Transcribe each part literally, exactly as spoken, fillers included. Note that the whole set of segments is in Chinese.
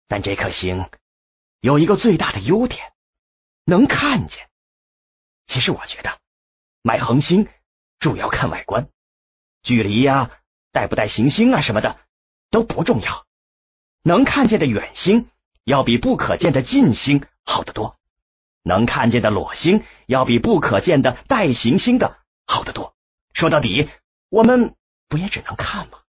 但这颗星有一个最大的优点，能看见。其实我觉得买恒星主要看外观，距离呀、带不带行星啊什么的都不重要。能看见的远星要比不可见的近星好得多，能看见的裸星要比不可见的带行星的好得多。说到底，我们不也只能看吗？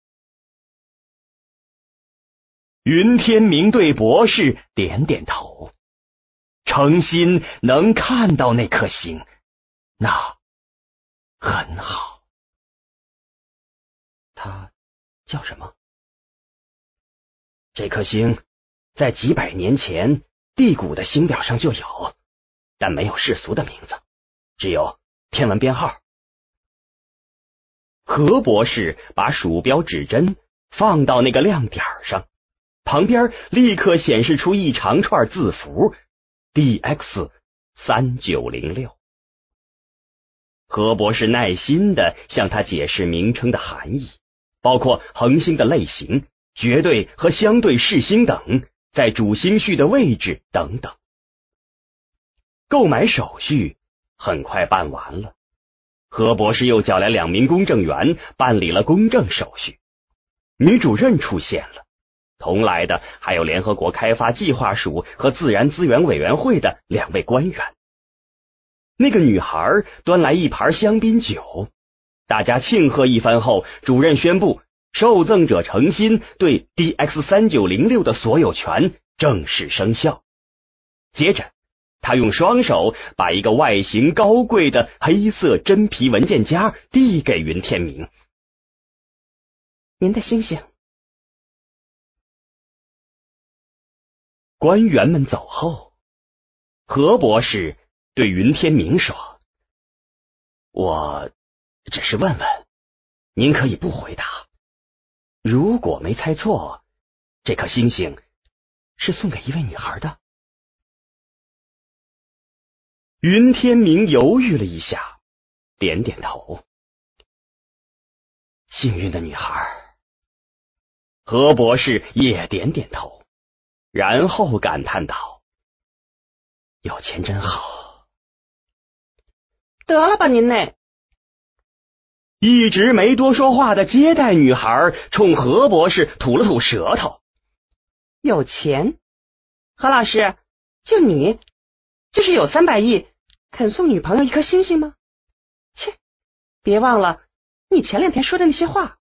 云天明对博士点点头，诚心能看到那颗星，那很好。 它叫什么？这颗星在几百年前地谷的星表上就有，但没有世俗的名字，只有天文编号。 何博士把鼠标指针放到那个亮点上，旁边立刻显示出一长串字符 D X 三九零六。何博士耐心地向他解释名称的含义，包括恒星的类型、绝对和相对视星等，在主星序的位置等等。购买手续很快办完了，何博士又叫来两名公证员办理了公证手续。女主任出现了，同来的还有联合国开发计划署和自然资源委员会的两位官员。那个女孩端来一盘香槟酒，大家庆贺一番后，主任宣布受赠者诚心对 D X 三九零六的所有权正式生效。接着他用双手把一个外形高贵的黑色真皮文件夹递给云天明。 您的星星。 官员们走后，何博士对云天明说： 我只是问问，您可以不回答。如果没猜错，这颗星星是送给一位女孩的。 云天明犹豫了一下，点点头。 幸运的女孩。 何博士也点点头，然后感叹道： 有钱真好。 得了吧您呢。 一直没多说话的接待女孩冲何博士吐了吐舌头。 有钱？何老师，就你就是有三百亿肯送女朋友一颗星星吗？切，别忘了你前两天说的那些话。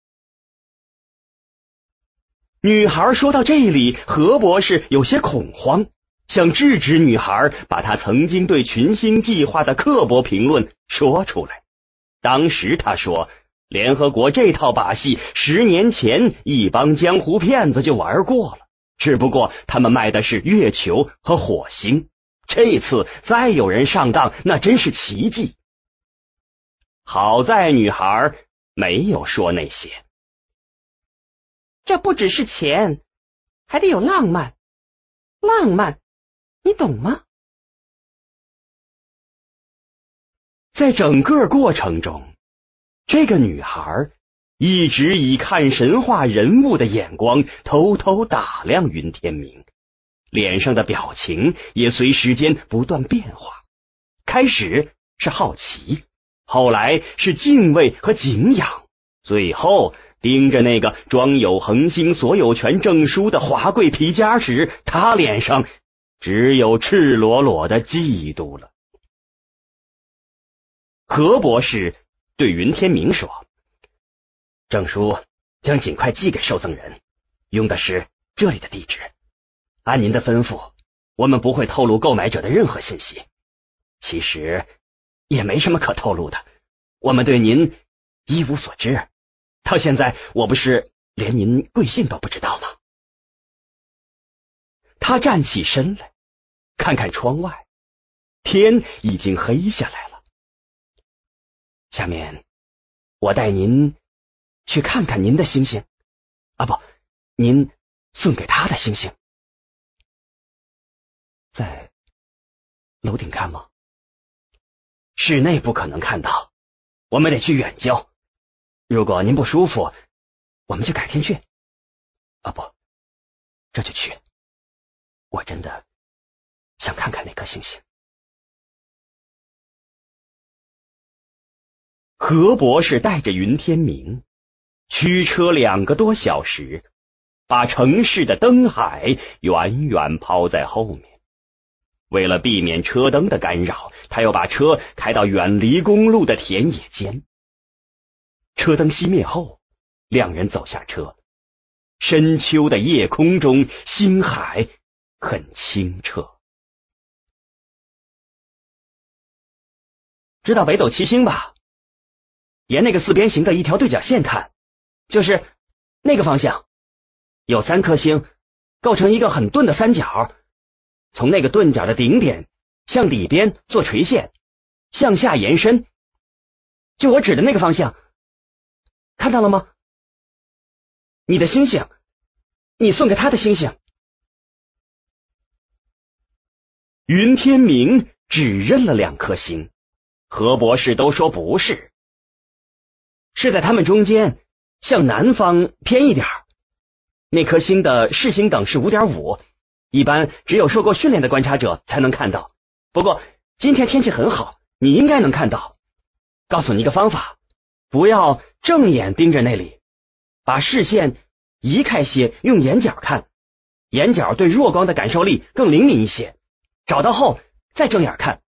女孩说到这里，何博士有些恐慌，想制止女孩把她曾经对群星计划的刻薄评论说出来。当时他说，联合国这套把戏十年前一帮江湖骗子就玩过了，只不过他们卖的是月球和火星，这次再有人上当，那真是奇迹。好在女孩没有说那些。 这不只是钱，还得有浪漫。浪漫，你懂吗？ 在整个过程中，这个女孩一直以看神话人物的眼光偷偷打量云天明，脸上的表情也随时间不断变化。开始是好奇，后来是敬畏和敬仰，最后盯着那个装有恒星所有权证书的华贵皮夹时，他脸上只有赤裸裸的嫉妒了。何博士对云天明说： 证书将尽快寄给受赠人，用的是这里的地址。按您的吩咐，我们不会透露购买者的任何信息。其实也没什么可透露的，我们对您一无所知。到现在我不是连您贵姓都不知道吗？ 他站起身来，看看窗外，天已经黑下来了。 下面我带您去看看您的星星，啊不，您送给他的星星。在楼顶看吗？室内不可能看到，我们得去远郊。如果您不舒服，我们就改天去。啊不，这就去。 我真的想看看那颗星星。 何博士带着云天明驱车两个多小时，把城市的灯海远远抛在后面。为了避免车灯的干扰，他又把车开到远离公路的田野间。车灯熄灭后，两人走下车。深秋的夜空中，星海很清澈。 知道北斗七星吧？沿那个四边形的一条对角线看，就是那个方向，有三颗星构成一个很钝的三角，从那个钝角的顶点向里边做垂线，向下延伸。就我指的那个方向，看到了吗？你的星星，你送给他的星星。 云天明只认了两颗星，何博士都说不是， 是在他们中间向南方偏一点。那颗星的视星等是 五点五， 一般只有受过训练的观察者才能看到。不过今天天气很好，你应该能看到。告诉你一个方法，不要正眼盯着那里，把视线移开些，用眼角看，眼角对弱光的感受力更灵敏一些。找到后再正眼看。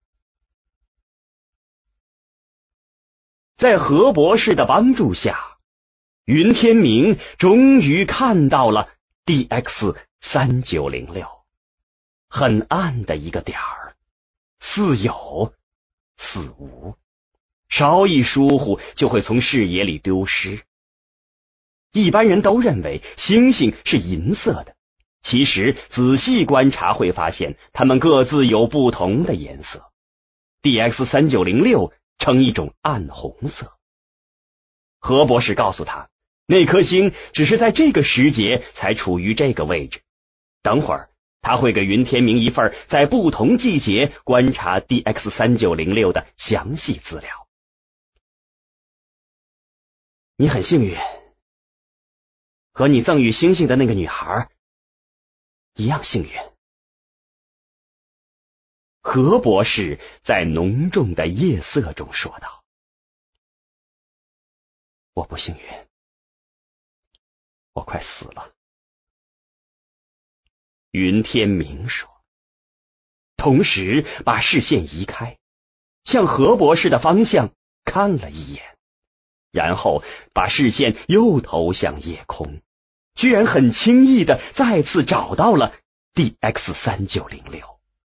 在何博士的帮助下，云天明终于看到了 D X 三九零六， 很暗的一个点儿，似有似无，稍一疏忽就会从视野里丢失。一般人都认为星星是银色的，其实仔细观察会发现它们各自有不同的颜色。 D X 三九零六 呈一种暗红色。何博士告诉他，那颗星只是在这个时节才处于这个位置，等会儿他会给云天明一份在不同季节观察 D X 三九零六 的详细资料。 你很幸运，和你赠予星星的那个女孩一样幸运。 何博士在浓重的夜色中说道。 我不幸运，我快死了。 云天明说，同时把视线移开，向何博士的方向看了一眼，然后把视线又投向夜空，居然很轻易的再次找到了 D X 三九零六。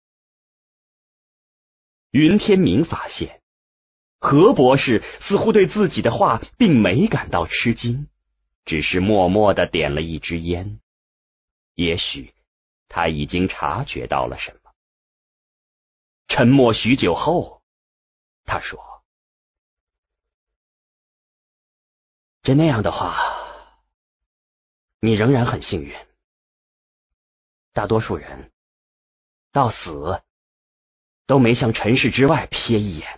云天明发现，何博士似乎对自己的话并没感到吃惊，只是默默的点了一支烟。也许他已经察觉到了什么。沉默许久后，他说： 真那样的话，你仍然很幸运。大多数人到死都没向尘世之外瞥一眼。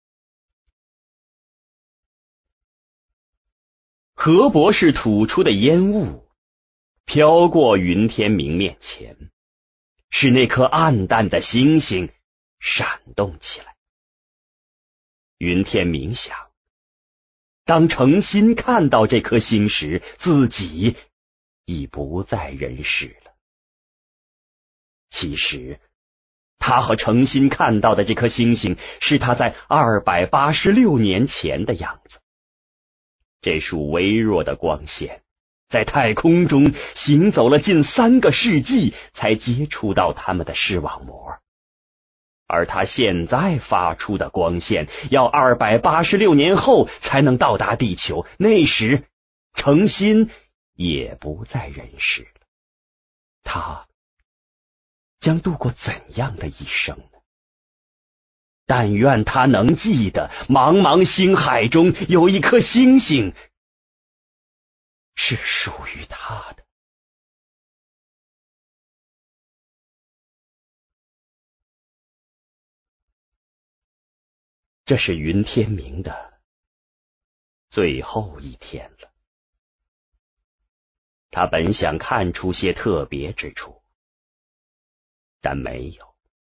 何博士吐出的烟雾飘过云天明面前，使那颗暗淡的星星闪动起来。云天明想，当诚心看到这颗星时，自己已不在人世了。其实他和诚心看到的这颗星星是他在二百八十六年前的样子。这束微弱的光线在太空中行走了近三个世纪，才接触到他们的视网膜，而他现在发出的光线要二百八十六年后才能到达地球，那时诚心也不在人世了。他将度过怎样的一生呢？但愿他能记得，茫茫星海中有一颗星星是属于他的。这是云天明的最后一天了。他本想看出些特别之处， 但没有。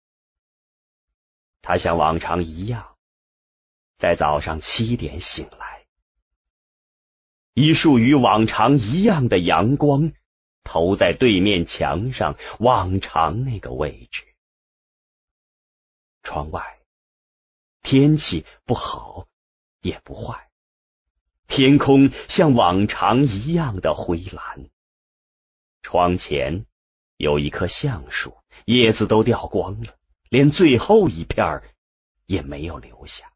他像往常一样，在早上七点醒来，一束与往常一样的阳光投在对面墙上往常那个位置。窗外天气不好也不坏，天空像往常一样的灰蓝。窗前有一棵橡树，叶子都掉光了，连最后一片也没有留下。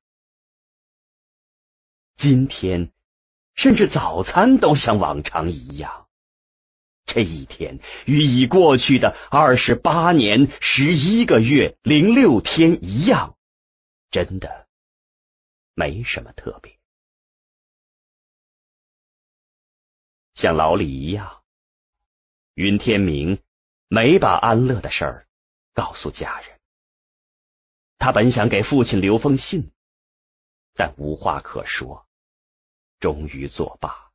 今天甚至早餐都像往常一样。这一天与已过去的二十八年十一个月零六天一样，真的没什么特别。像老李一样，云天明没把安乐的事儿告诉家人。他本想给父亲留封信，但无话可说，终于作罢。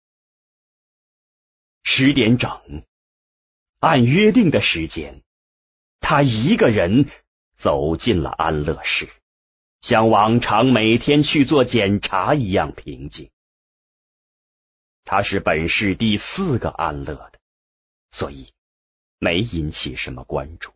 十点整，按约定的时间，他一个人走进了安乐室，像往常每天去做检查一样平静。他是本市第四个安乐的，所以没引起什么关注。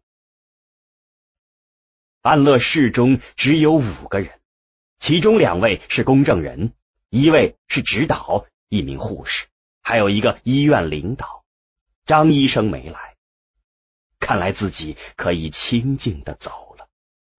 安乐室中只有五个人，其中两位是公证人，一位是指导，一名护士，还有一个医院领导。张医生没来，看来自己可以清静地走了。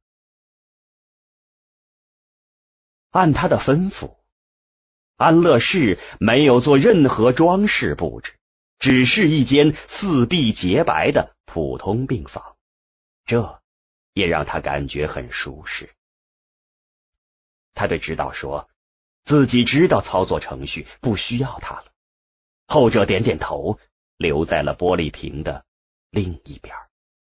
按他的吩咐，安乐室没有做任何装饰布置，只是一间四壁洁白的普通病房，这也让他感觉很舒适。他对指导说，自己知道操作程序，不需要他了。后者点点头，留在了玻璃瓶的另一边。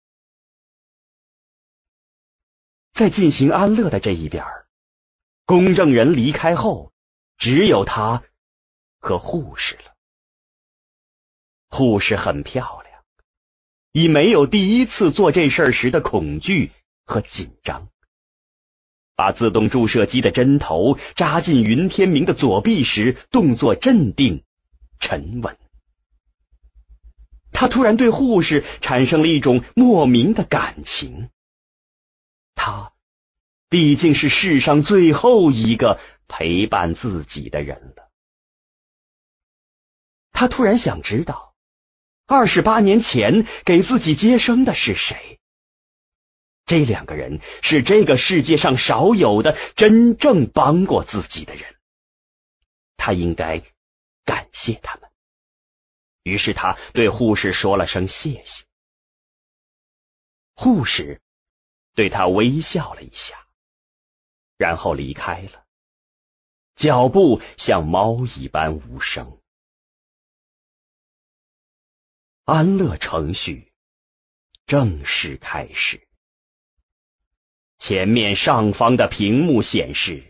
在进行安乐的这一边，公证人离开后，只有他和护士了。护士很漂亮，已没有第一次做这事儿时的恐惧和紧张。把自动注射机的针头扎进云天明的左臂时，动作镇定沉稳。他突然对护士产生了一种莫名的感情，他毕竟是世上最后一个陪伴自己的人了。他突然想知道，二十八年前给自己接生的是谁？这两个人是这个世界上少有的真正帮过自己的人，他应该感谢他们。于是他对护士说了声谢谢。护士对他微笑了一下，然后离开了，脚步像猫一般无声。安乐程序正式开始。前面上方的屏幕显示：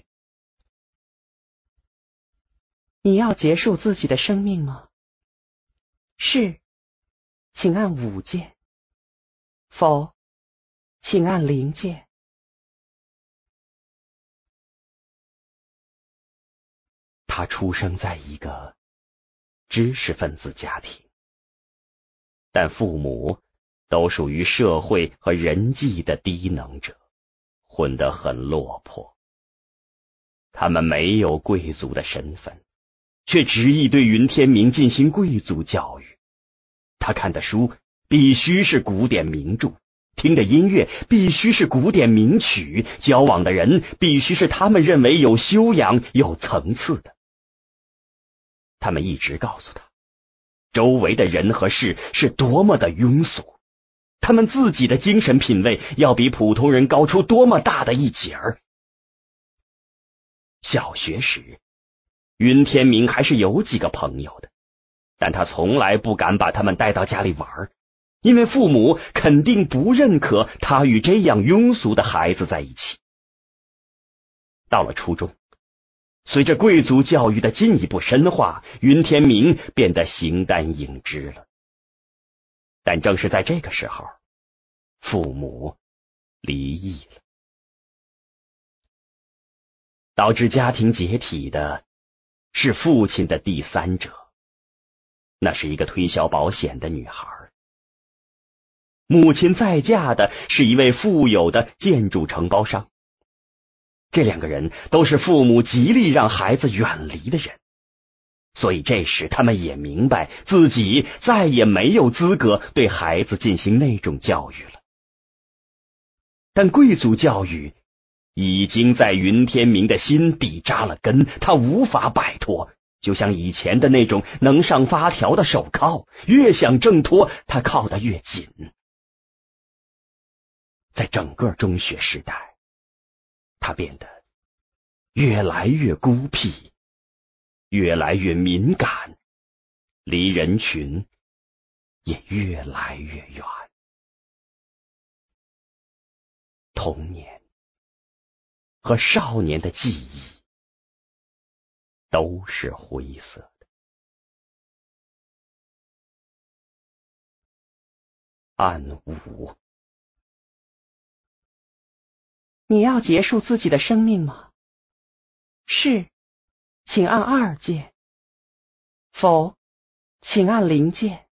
你要结束自己的生命吗？是，请按五键；否，请按零键。 他出生在一个知识分子家庭，但父母都属于社会和人际的低能者，混得很落魄。他们没有贵族的身份，却执意对云天明进行贵族教育。他看的书必须是古典名著，听的音乐必须是古典名曲，交往的人必须是他们认为有修养、有层次的。他们一直告诉他，周围的人和事是多么的庸俗，他们自己的精神品味要比普通人高出多么大的一截儿。小学时，云天明还是有几个朋友的，但他从来不敢把他们带到家里玩，因为父母肯定不认可他与这样庸俗的孩子在一起。到了初中，随着贵族教育的进一步深化，云天明变得形单影只了。但正是在这个时候， 父母离异了。导致家庭解体的是父亲的第三者，那是一个推销保险的女孩。母亲再嫁的是一位富有的建筑承包商。这两个人都是父母极力让孩子远离的人，所以这时他们也明白自己再也没有资格对孩子进行那种教育了。但贵族教育已经在云天明的心底扎了根，他无法摆脱，就像以前的那种能上发条的手铐，越想挣脱，他铐得越紧。在整个中学时代，他变得越来越孤僻，越来越敏感，离人群也越来越远。童年和少年的记忆都是灰色的。暗五， 你要结束自己的生命吗？是，请按二键；否，请按零键。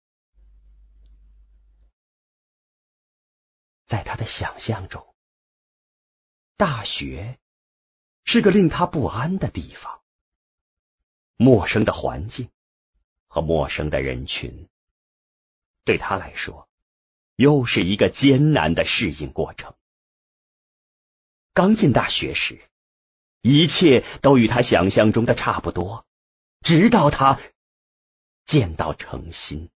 在他的想象中，大学是个令他不安的地方，陌生的环境和陌生的人群，对他来说又是一个艰难的适应过程。刚进大学时，一切都与他想象中的差不多，直到他见到程心。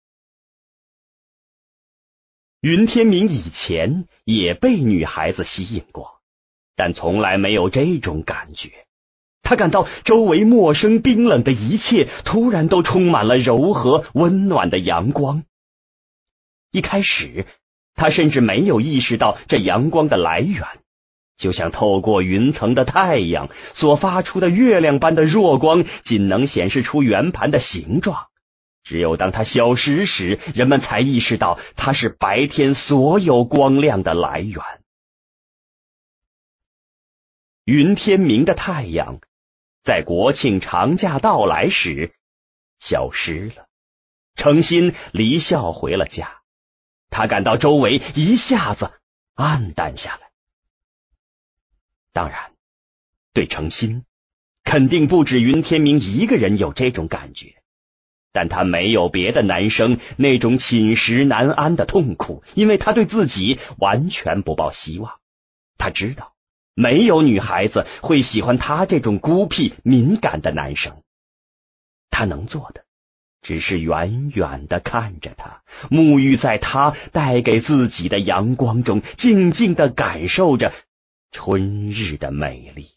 云天明以前也被女孩子吸引过，但从来没有这种感觉。他感到周围陌生冰冷的一切突然都充满了柔和温暖的阳光。一开始他甚至没有意识到这阳光的来源，就像透过云层的太阳所发出的月亮般的弱光，仅能显示出圆盘的形状。只有当它消失时，人们才意识到它是白天所有光亮的来源。云天明的太阳在国庆长假到来时消失了，程心离校回了家，他感到周围一下子暗淡下来。当然，对程心肯定不止云天明一个人有这种感觉，但他没有别的男生那种寝食难安的痛苦，因为他对自己完全不抱希望。他知道没有女孩子会喜欢他这种孤僻敏感的男生。他能做的只是远远地看着他，沐浴在他带给自己的阳光中，静静地感受着春日的美丽。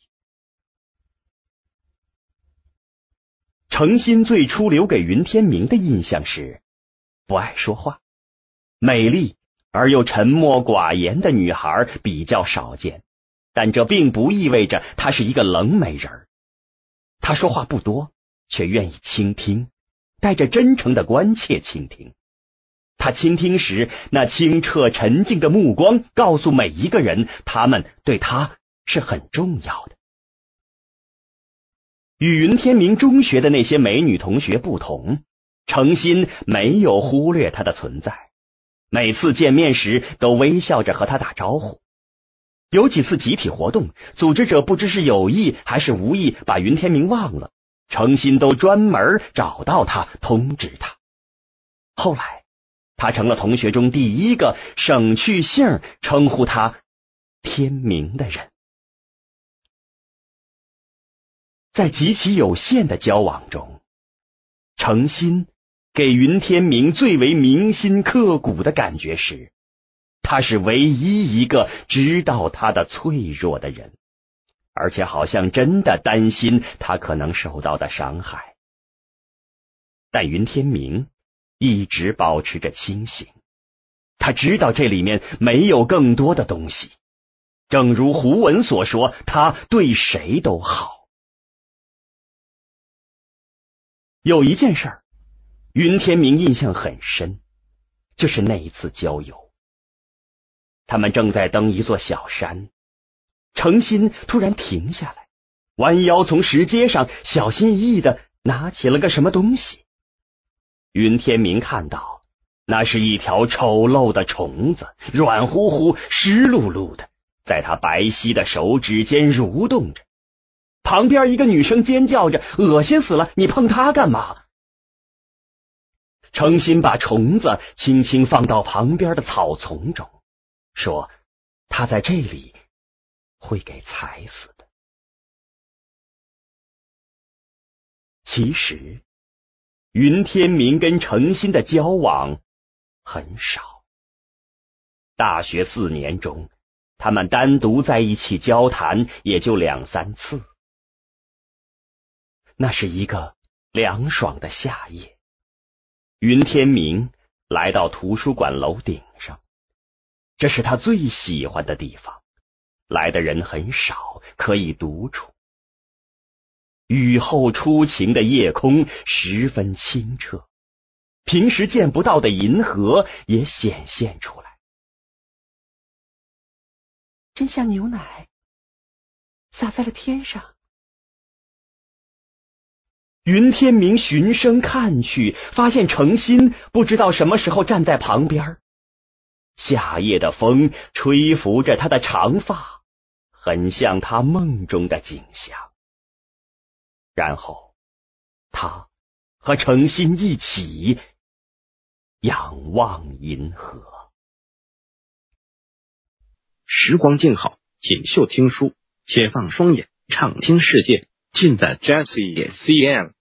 程心最初留给云天明的印象是不爱说话，美丽而又沉默寡言的女孩比较少见，但这并不意味着她是一个冷美人。她说话不多，却愿意倾听，带着真诚的关切倾听。她倾听时，那清澈沉静的目光告诉每一个人，他们对她是很重要的。与云天明中学的那些美女同学不同，程心没有忽略她的存在，每次见面时都微笑着和她打招呼。有几次集体活动，组织者不知是有意还是无意把云天明忘了，程心都专门找到他通知他。后来他成了同学中第一个省去姓称呼他天明的人。在极其有限的交往中，程心给云天明最为铭心刻骨的感觉是，他是唯一一个知道他的脆弱的人，而且好像真的担心他可能受到的伤害。但云天明一直保持着清醒，他知道这里面没有更多的东西。正如胡文所说，他对谁都好。有一件事儿，云天明印象很深，就是那一次郊游。 他们正在登一座小山，程心突然停下来，弯腰从石阶上小心翼翼地拿起了个什么东西。云天明看到，那是一条丑陋的虫子，软乎乎、湿漉漉的，在他白皙的手指间蠕动着。旁边一个女生尖叫着：“恶心死了，你碰它干嘛？”程心把虫子轻轻放到旁边的草丛中，说：“他在这里会给踩死的。”其实，云天明跟程心的交往很少。大学四年中，他们单独在一起交谈也就两三次。那是一个凉爽的夏夜，云天明来到图书馆楼顶上，这是他最喜欢的地方，来的人很少，可以独处。雨后初晴的夜空十分清澈，平时见不到的银河也显现出来。 真像牛奶，洒在了天上。 云天明循声看去，发现程心不知道什么时候站在旁边。夏夜的风吹拂着他的长发，很像他梦中的景象。然后，他和程心一起仰望银河。 时光静好，锦绣听书，且放双眼，畅听世界，尽在 J C C M。